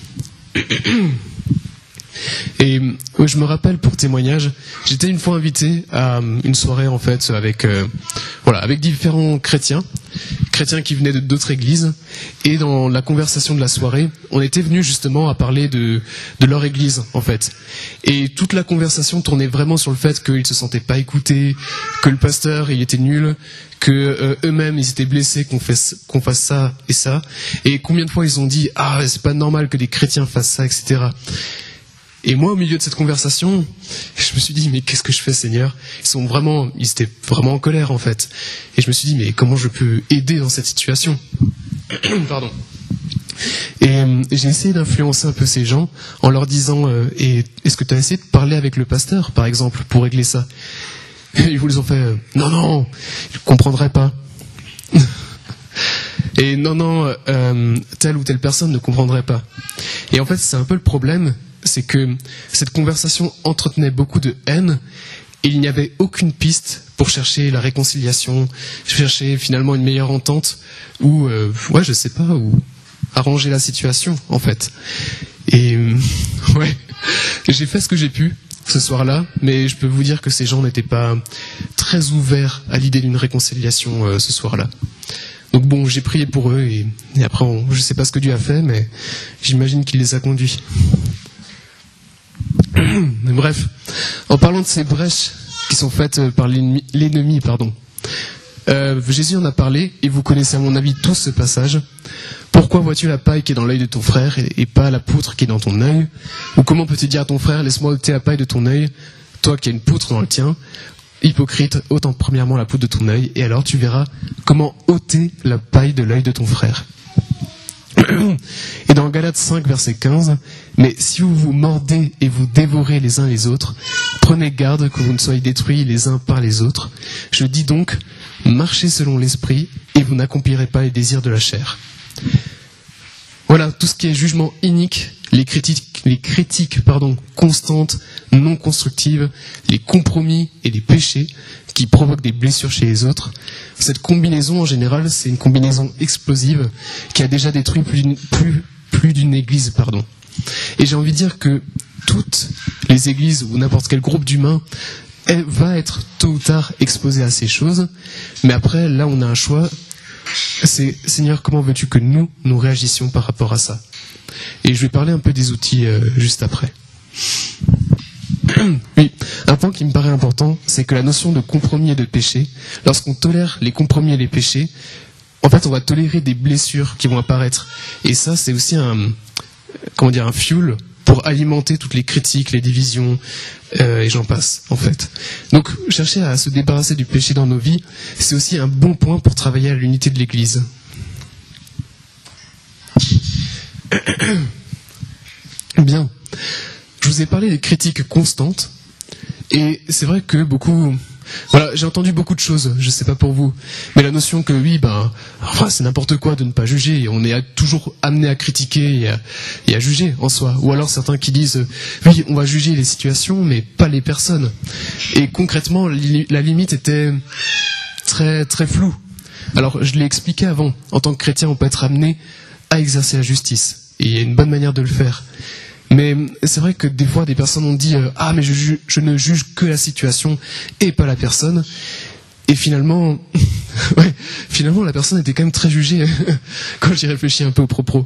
Et je me rappelle, pour témoignage, j'étais une fois invité à une soirée en fait avec différents chrétiens qui venaient d'autres églises, et dans la conversation de la soirée, on était venus justement à parler de leur église en fait. Et toute la conversation tournait vraiment sur le fait qu'ils se sentaient pas écoutés, que le pasteur il était nul, que eux-mêmes ils étaient blessés qu'on fasse ça et ça, et combien de fois ils ont dit c'est pas normal que des chrétiens fassent ça, etc. Et moi, au milieu de cette conversation, je me suis dit, mais qu'est-ce que je fais, Seigneur? Ils étaient vraiment en colère, en fait. Et je me suis dit, mais comment je peux aider dans cette situation? Pardon. Et j'ai essayé d'influencer un peu ces gens en leur disant, est-ce que tu as essayé de parler avec le pasteur, par exemple, pour régler ça? Et ils vous les ont fait, non, je ne comprendrais pas. Et non, telle ou telle personne ne comprendrait pas. Et en fait, c'est un peu le problème, c'est que cette conversation entretenait beaucoup de haine, et il n'y avait aucune piste pour chercher la réconciliation, chercher finalement une meilleure entente, ou arranger la situation, en fait. Et J'ai fait ce que j'ai pu ce soir-là, mais je peux vous dire que ces gens n'étaient pas très ouverts à l'idée d'une réconciliation ce soir-là. Donc bon, j'ai prié pour eux et après, je sais pas ce que Dieu a fait, mais j'imagine qu'il les a conduits. Mais bref, en parlant de ces brèches qui sont faites par l'ennemi, Jésus en a parlé, et vous connaissez à mon avis tous ce passage. Pourquoi vois-tu la paille qui est dans l'œil de ton frère et pas la poutre qui est dans ton œil? Ou comment peux-tu dire à ton frère, laisse-moi ôter la paille de ton œil, toi qui as une poutre dans le tien? Hypocrite, ôte premièrement la poutre de ton œil, et alors tu verras comment ôter la paille de l'œil de ton frère. Et dans Galates 5, verset 15, mais si vous vous mordez et vous dévorez les uns les autres, prenez garde que vous ne soyez détruits les uns par les autres. Je dis donc, marchez selon l'esprit, et vous n'accomplirez pas les désirs de la chair. Voilà, tout ce qui est jugement inique, les critiques constantes, non constructives, les compromis et les péchés qui provoquent des blessures chez les autres. Cette combinaison, en général, c'est une combinaison explosive qui a déjà détruit plus d'une église. Et j'ai envie de dire que toutes les églises ou n'importe quel groupe d'humains va être tôt ou tard exposé à ces choses. Mais après, là, on a un choix. C'est, Seigneur, comment veux-tu que nous réagissions par rapport à ça? Et je vais parler un peu des outils juste après. Oui, un point qui me paraît important, c'est que la notion de compromis et de péché, lorsqu'on tolère les compromis et les péchés, en fait, on va tolérer des blessures qui vont apparaître. Et ça, c'est aussi un fuel pour alimenter toutes les critiques, les divisions, et j'en passe, en fait. Donc, chercher à se débarrasser du péché dans nos vies, c'est aussi un bon point pour travailler à l'unité de l'Église. Bien. Je vous ai parlé des critiques constantes, et c'est vrai que j'ai entendu beaucoup de choses, je sais pas pour vous, mais la notion que c'est n'importe quoi de ne pas juger, on est toujours amené à critiquer et à juger en soi. Ou alors certains qui disent, oui, on va juger les situations, mais pas les personnes. Et concrètement, la limite était très, très floue. Alors, je l'ai expliqué avant, en tant que chrétien, on peut être amené à exercer la justice, et il y a une bonne manière de le faire. Mais c'est vrai que des fois, des personnes ont dit « Ah, mais je ne juge que la situation et pas la personne. » Et finalement, la personne était quand même très jugée quand j'y réfléchis un peu aux propos.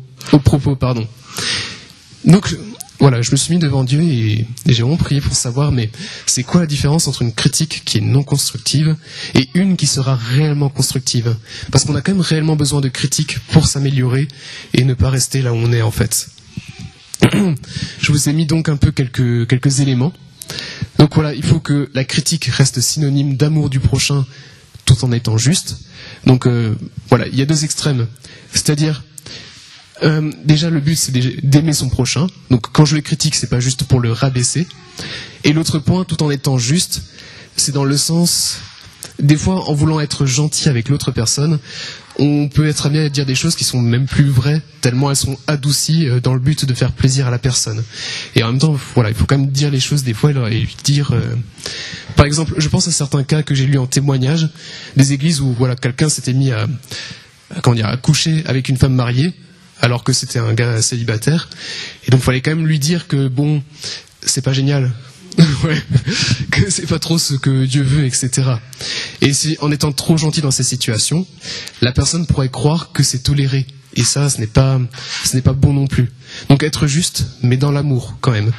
Donc, voilà, je me suis mis devant Dieu et j'ai vraiment prié pour savoir, mais c'est quoi la différence entre une critique qui est non constructive et une qui sera réellement constructive? Parce qu'on a quand même réellement besoin de critiques pour s'améliorer et ne pas rester là où on est en fait. Je vous ai mis donc un peu quelques éléments. Donc voilà, il faut que la critique reste synonyme d'amour du prochain tout en étant juste. Donc il y a deux extrêmes. C'est-à-dire, déjà le but c'est d'aimer son prochain. Donc quand je le critique, c'est pas juste pour le rabaisser. Et l'autre point, tout en étant juste, c'est dans le sens, des fois en voulant être gentil avec l'autre personne, on peut être amené à dire des choses qui sont même plus vraies, tellement elles sont adoucies dans le but de faire plaisir à la personne. Et en même temps, il faut quand même dire les choses des fois et lui dire... Par exemple, je pense à certains cas que j'ai lus en témoignage, des églises où quelqu'un s'était mis à coucher avec une femme mariée, alors que c'était un gars célibataire. Et donc il fallait quand même lui dire que c'est pas génial. Que c'est pas trop ce que Dieu veut, etc. Et en étant trop gentil dans ces situations, la personne pourrait croire que c'est toléré. Et ça, ce n'est pas bon non plus. Donc être juste, mais dans l'amour quand même.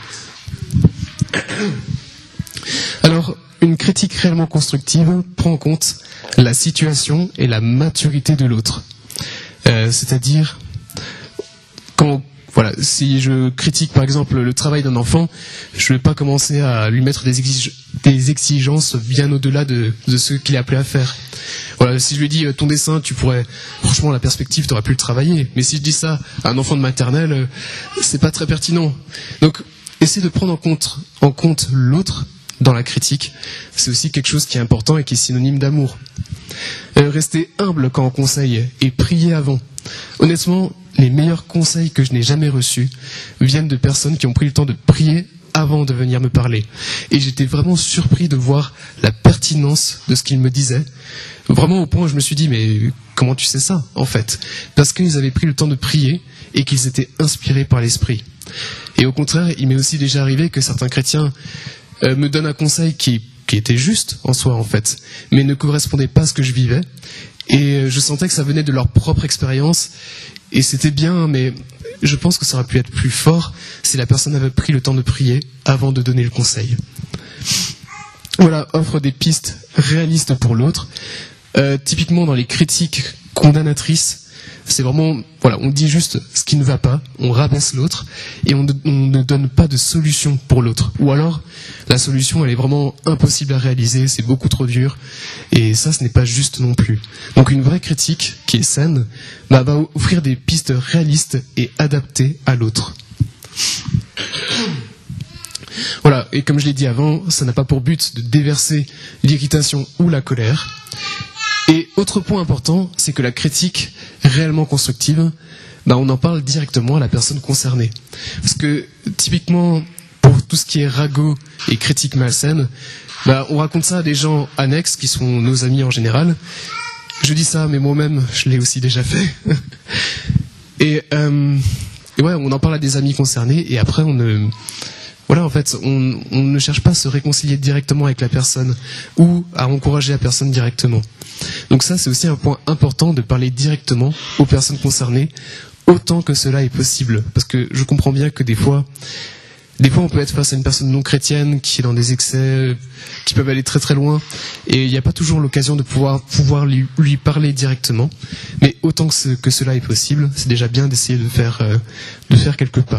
Alors, une critique réellement constructive prend en compte la situation et la maturité de l'autre. C'est-à-dire, si je critique par exemple le travail d'un enfant, je ne vais pas commencer à lui mettre des exigences bien au-delà de ce qu'il est appelé à faire. Voilà, si je lui dis ton dessin, franchement la perspective, tu aurais pu le travailler. Mais si je dis ça à un enfant de maternelle, c'est pas très pertinent. Donc, essayer de prendre en compte l'autre dans la critique, c'est aussi quelque chose qui est important et qui est synonyme d'amour. Rester humble quand on conseille et prier avant. Honnêtement, les meilleurs conseils que je n'ai jamais reçus viennent de personnes qui ont pris le temps de prier avant de venir me parler. Et j'étais vraiment surpris de voir la pertinence de ce qu'ils me disaient. Vraiment au point où je me suis dit, mais comment tu sais ça, en fait? Parce qu'ils avaient pris le temps de prier et qu'ils étaient inspirés par l'Esprit. Et au contraire, il m'est aussi déjà arrivé que certains chrétiens me donnent un conseil qui était juste en soi en fait, mais ne correspondait pas à ce que je vivais. Et je sentais que ça venait de leur propre expérience, et c'était bien, mais je pense que ça aurait pu être plus fort si la personne avait pris le temps de prier avant de donner le conseil. Voilà, offre des pistes réalistes pour l'autre. Typiquement dans les critiques condamnatrices, c'est vraiment, voilà, on dit juste ce qui ne va pas, on rabaisse l'autre, et on ne donne pas de solution pour l'autre. Ou alors, la solution, elle est vraiment impossible à réaliser, c'est beaucoup trop dur, et ça, ce n'est pas juste non plus. Donc une vraie critique, qui est saine, va offrir des pistes réalistes et adaptées à l'autre. Voilà, et comme je l'ai dit avant, ça n'a pas pour but de déverser l'irritation ou la colère. Et autre point important, c'est que la critique réellement constructive, on en parle directement à la personne concernée. Parce que typiquement, pour tout ce qui est ragot et critique malsaine, on raconte ça à des gens annexes qui sont nos amis en général. Je dis ça, mais moi-même, je l'ai aussi déjà fait. Et ouais, on en parle à des amis concernés, et après on ne cherche pas à se réconcilier directement avec la personne ou à encourager la personne directement. Donc ça, c'est aussi un point important de parler directement aux personnes concernées autant que cela est possible. Parce que je comprends bien que des fois on peut être face à une personne non chrétienne qui est dans des excès qui peuvent aller très très loin, et il n'y a pas toujours l'occasion de pouvoir lui parler directement. Mais autant que cela est possible, c'est déjà bien d'essayer de faire quelques pas.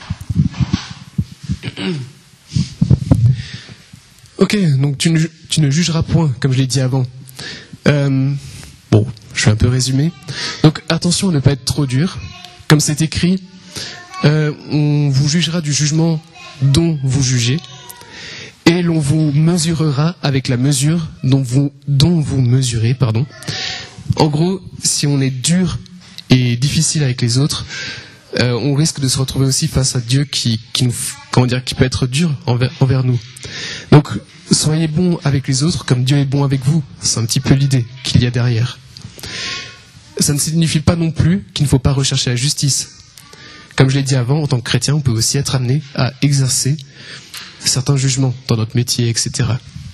Ok, donc tu ne jugeras point, comme je l'ai dit avant. Bon, je vais un peu résumer. Donc attention à ne pas être trop dur. Comme c'est écrit, on vous jugera du jugement dont vous jugez, et l'on vous mesurera avec la mesure dont vous mesurez, pardon. En gros, si on est dur et difficile avec les autres, on risque de se retrouver aussi face à Dieu qui peut être dur envers nous. Donc, soyez bons avec les autres comme Dieu est bon avec vous. C'est un petit peu l'idée qu'il y a derrière. Ça ne signifie pas non plus qu'il ne faut pas rechercher la justice. Comme je l'ai dit avant, en tant que chrétien, on peut aussi être amené à exercer certains jugements dans notre métier, etc.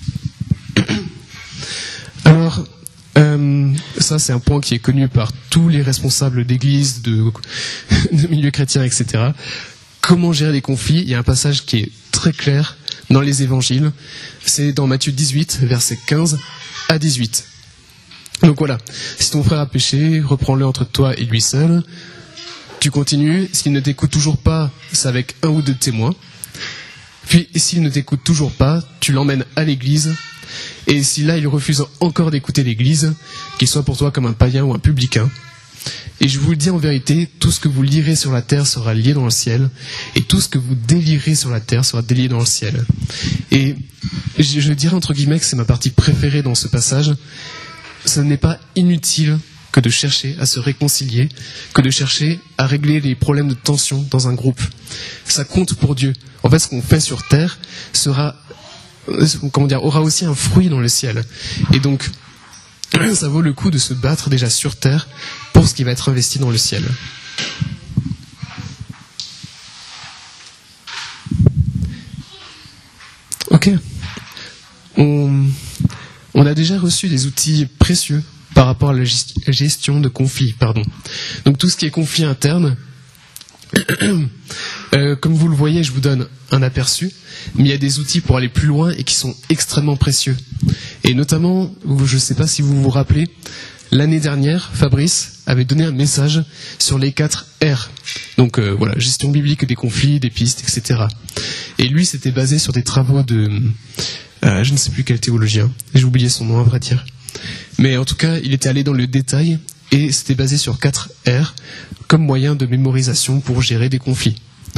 Alors, ça c'est un point qui est connu par tous les responsables d'église, de milieux chrétiens, etc. Comment gérer les conflits? Il y a un passage qui est très clair dans les évangiles. C'est dans Matthieu 18, versets 15 à 18. Donc voilà, si ton frère a péché, reprends-le entre toi et lui seul. Tu continues, s'il ne t'écoute toujours pas, c'est avec un ou deux témoins. Puis s'il ne t'écoute toujours pas, tu l'emmènes à l'église. Et si là il refuse encore d'écouter l'église, qu'il soit pour toi comme un païen ou un publicain. Et je vous le dis en vérité, tout ce que vous lirez sur la terre sera lié dans le ciel, et tout ce que vous délirez sur la terre sera délié dans le ciel. Et je dirais entre guillemets que c'est ma partie préférée dans ce passage. Ce n'est pas inutile que de chercher à se réconcilier, que de chercher à régler les problèmes de tension dans un groupe. Ça compte pour Dieu. En fait, ce qu'on fait sur terre aura aussi un fruit dans le ciel. Et donc, ça vaut le coup de se battre déjà sur terre pour ce qui va être investi dans le ciel. Ok. On a déjà reçu des outils précieux par rapport à la gestion de conflits, Donc tout ce qui est conflit interne, comme vous le voyez, je vous donne un aperçu, mais il y a des outils pour aller plus loin et qui sont extrêmement précieux. Et notamment, je ne sais pas si vous vous rappelez, l'année dernière, Fabrice avait donné un message sur les 4 R. Donc voilà, gestion biblique des conflits, des pistes, etc. Et lui, c'était basé sur des travaux de... je ne sais plus quel théologien, j'ai oublié son nom à vrai dire. Mais en tout cas, il était allé dans le détail et c'était basé sur 4 R comme moyen de mémorisation pour gérer des conflits.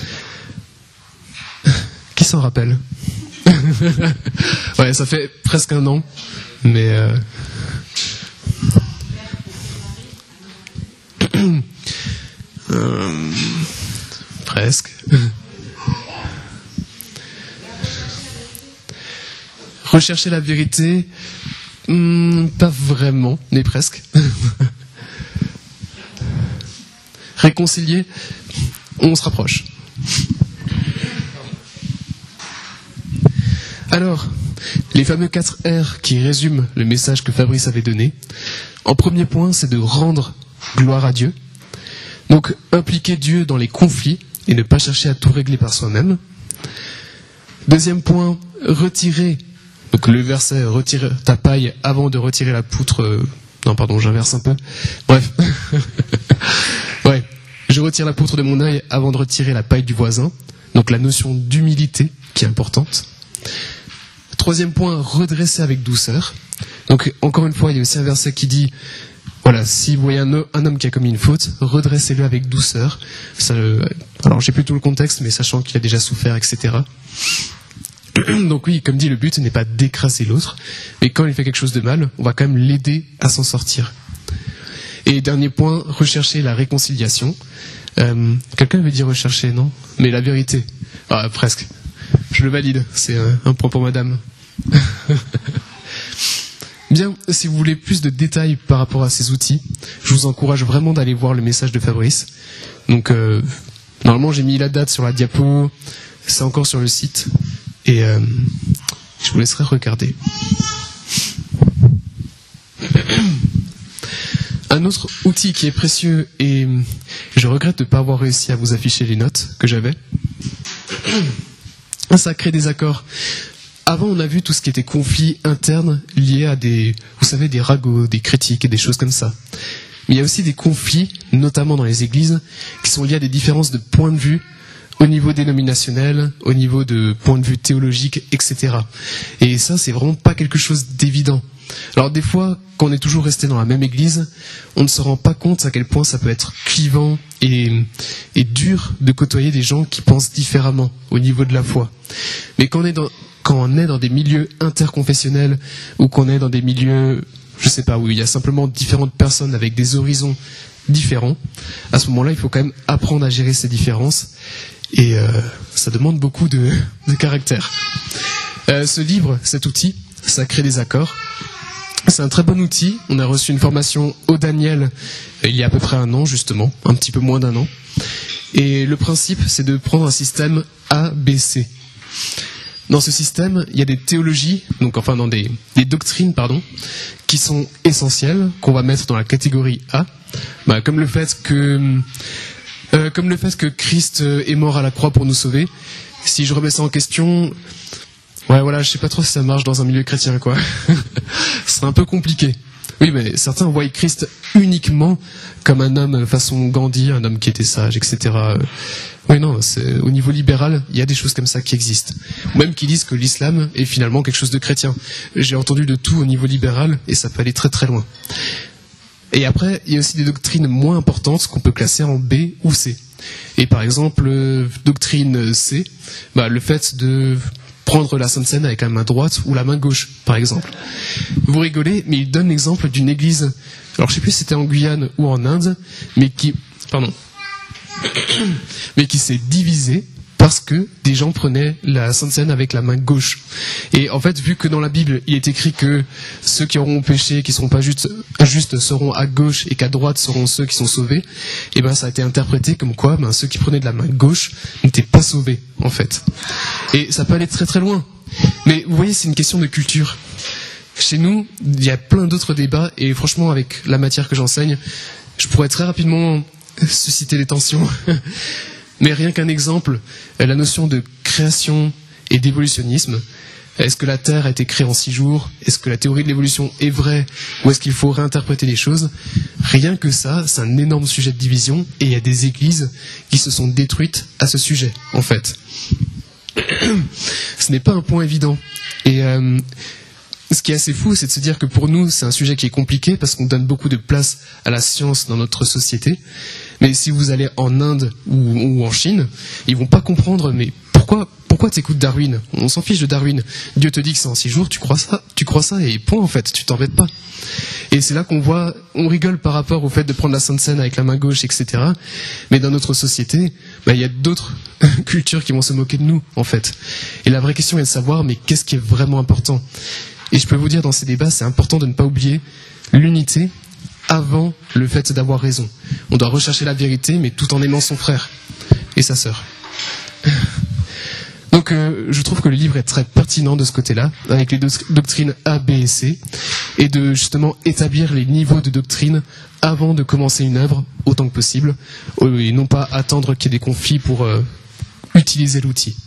Qui s'en rappelle? Ouais, ça fait presque un an, mais... presque. Rechercher la vérité, pas vraiment, mais presque. Réconcilier, on se rapproche. Alors, les fameux 4 R qui résument le message que Fabrice avait donné. En premier point, c'est de rendre gloire à Dieu. Donc, impliquer Dieu dans les conflits et ne pas chercher à tout régler par soi-même. Deuxième point, retirer, donc le verset, retire ta paille avant de retirer la poutre. Non, pardon, j'inverse un peu. Bref. Ouais, je retire la poutre de mon œil avant de retirer la paille du voisin. Donc la notion d'humilité qui est importante. Troisième point, redresser avec douceur. Donc encore une fois, il y a aussi un verset qui dit, voilà, si vous voyez un homme qui a commis une faute, redressez-le avec douceur. Alors j'ai plus tout le contexte, mais sachant qu'il a déjà souffert, etc. Donc oui, comme dit, le but n'est pas d'écraser l'autre, mais quand il fait quelque chose de mal, on va quand même l'aider à s'en sortir. Et dernier point, rechercher la réconciliation. Quelqu'un veut dire rechercher, non? Mais la vérité. Ah, presque. Je le valide, c'est un point pour madame. Bien, si vous voulez plus de détails par rapport à ces outils, je vous encourage vraiment d'aller voir le message de Fabrice. Donc, normalement, j'ai mis la date sur la diapo, c'est encore sur le site, et je vous laisserai regarder. Un autre outil qui est précieux, et je regrette de ne pas avoir réussi à vous afficher les notes que j'avais, ça crée des accords. Avant, on a vu tout ce qui était conflit interne lié à des ragots, des critiques et des choses comme ça. Mais il y a aussi des conflits, notamment dans les églises, qui sont liés à des différences de points de vue au niveau dénominationnel, au niveau de points de vue théologique, etc. Et ça, c'est vraiment pas quelque chose d'évident. Alors des fois, quand on est toujours resté dans la même église, on ne se rend pas compte à quel point ça peut être clivant et dur de côtoyer des gens qui pensent différemment au niveau de la foi. Mais quand on est dans des milieux interconfessionnels ou qu'on est dans des milieux, je sais pas, où il y a simplement différentes personnes avec des horizons différents, à ce moment-là, il faut quand même apprendre à gérer ces différences et ça demande beaucoup de caractère. Ce livre, cet outil, ça crée des accords. C'est un très bon outil. On a reçu une formation au Daniel il y a à peu près 1 an, justement, un petit peu moins d'1 an. Et le principe, c'est de prendre un système ABC. Dans ce système, il y a des théologies, des doctrines, qui sont essentielles, qu'on va mettre dans la catégorie A, comme le fait que Christ est mort à la croix pour nous sauver. Si je remets ça en question, je sais pas trop si ça marche dans un milieu chrétien, quoi. Ce serait un peu compliqué. Oui, mais certains voient Christ uniquement comme un homme façon Gandhi, un homme qui était sage, etc. Oui, non, au niveau libéral, il y a des choses comme ça qui existent. Ou même qui disent que l'islam est finalement quelque chose de chrétien. J'ai entendu de tout au niveau libéral, et ça peut aller très très loin. Et après, il y a aussi des doctrines moins importantes qu'on peut classer en B ou C. Et par exemple, doctrine C, le fait de prendre la Sainte Seine avec la main droite ou la main gauche, par exemple. Vous rigolez, mais il donne l'exemple d'une église, alors je sais plus si c'était en Guyane ou en Inde, mais qui s'est divisée parce que des gens prenaient la Sainte Seine avec la main gauche. Et en fait, vu que dans la Bible, il est écrit que ceux qui auront péché, qui ne seront pas justes, seront à gauche et qu'à droite seront ceux qui sont sauvés, et ça a été interprété comme quoi ceux qui prenaient de la main gauche n'étaient pas sauvés, en fait. Et ça peut aller très très loin. Mais vous voyez, c'est une question de culture. Chez nous, il y a plein d'autres débats, et franchement, avec la matière que j'enseigne, je pourrais très rapidement susciter des tensions. Mais rien qu'un exemple, la notion de création et d'évolutionnisme. Est-ce que la Terre a été créée en 6 jours? Est-ce que la théorie de l'évolution est vraie? Ou est-ce qu'il faut réinterpréter les choses? Rien que ça, c'est un énorme sujet de division, et il y a des églises qui se sont détruites à ce sujet, en fait. Ce n'est pas un point évident. Et ce qui est assez fou, c'est de se dire que pour nous, c'est un sujet qui est compliqué parce qu'on donne beaucoup de place à la science dans notre société. Mais si vous allez en Inde ou en Chine, ils vont pas comprendre, mais pourquoi t'écoutes Darwin? On s'en fiche de Darwin. Dieu te dit que c'est en 6 jours, tu crois ça, et point, en fait, tu t'embêtes pas. Et c'est là qu'on rigole par rapport au fait de prendre la Sainte Seine avec la main gauche, etc. Mais dans notre société, il y a d'autres cultures qui vont se moquer de nous, en fait. Et la vraie question est de savoir, mais qu'est-ce qui est vraiment important? Et je peux vous dire, dans ces débats, c'est important de ne pas oublier l'unité avant le fait d'avoir raison. On doit rechercher la vérité, mais tout en aimant son frère et sa sœur. Donc je trouve que le livre est très pertinent de ce côté-là, avec les doctrines A, B et C, et de justement établir les niveaux de doctrine avant de commencer une œuvre, autant que possible, et non pas attendre qu'il y ait des conflits pour utiliser l'outil.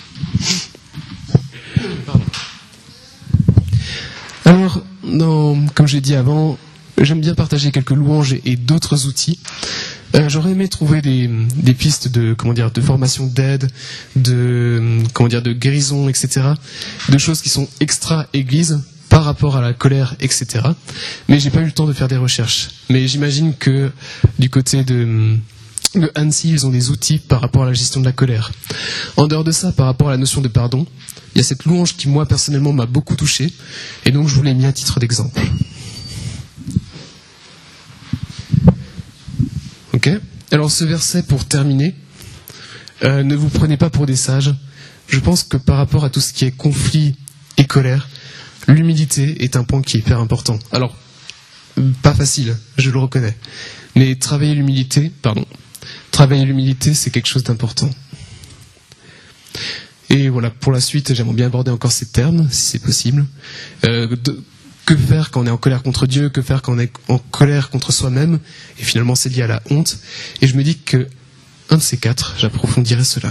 Alors, comme je l'ai dit avant, j'aime bien partager quelques louanges et d'autres outils. J'aurais aimé trouver des pistes de formation d'aide, de guérison, etc. De choses qui sont extra-église par rapport à la colère, etc. Mais j'ai pas eu le temps de faire des recherches. Mais j'imagine que du côté de Annecy, ils ont des outils par rapport à la gestion de la colère. En dehors de ça, par rapport à la notion de pardon, il y a cette louange qui, moi, personnellement, m'a beaucoup touché. Et donc, je vous l'ai mis à titre d'exemple. Ok. Alors ce verset pour terminer, ne vous prenez pas pour des sages. Je pense que par rapport à tout ce qui est conflit et colère, l'humilité est un point qui est hyper important. Alors, pas facile, je le reconnais. Mais travailler l'humilité, c'est quelque chose d'important. Et voilà, pour la suite, j'aimerais bien aborder encore ces termes, si c'est possible. Que faire quand on est en colère contre Dieu? Que faire quand on est en colère contre soi-même? Et finalement, c'est lié à la honte. Et je me dis que un de ces quatre, j'approfondirai cela.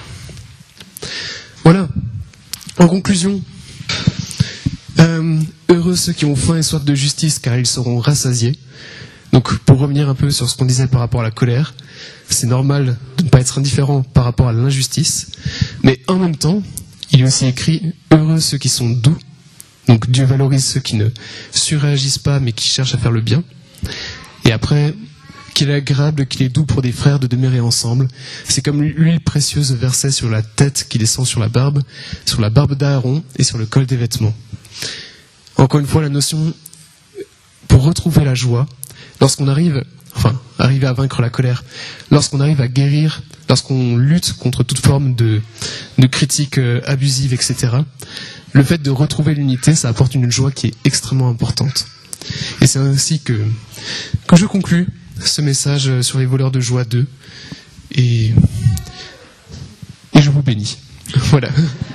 Voilà. En conclusion, heureux ceux qui ont faim et soif de justice, car ils seront rassasiés. Donc, pour revenir un peu sur ce qu'on disait par rapport à la colère, c'est normal de ne pas être indifférent par rapport à l'injustice. Mais en même temps, il est aussi écrit heureux ceux qui sont doux. Donc Dieu valorise ceux qui ne surréagissent pas mais qui cherchent à faire le bien. Et après, qu'il est agréable, qu'il est doux pour des frères de demeurer ensemble. C'est comme l'huile précieuse versée sur la tête qui descend sur la barbe d'Aaron et sur le col des vêtements. Encore une fois, la notion, pour retrouver la joie, lorsqu'on arriver à vaincre la colère, lorsqu'on arrive à guérir, lorsqu'on lutte contre toute forme de critique abusive, etc., le fait de retrouver l'unité, ça apporte une joie qui est extrêmement importante. Et c'est ainsi que je conclus ce message sur les voleurs de joie 2. Et je vous bénis. Voilà.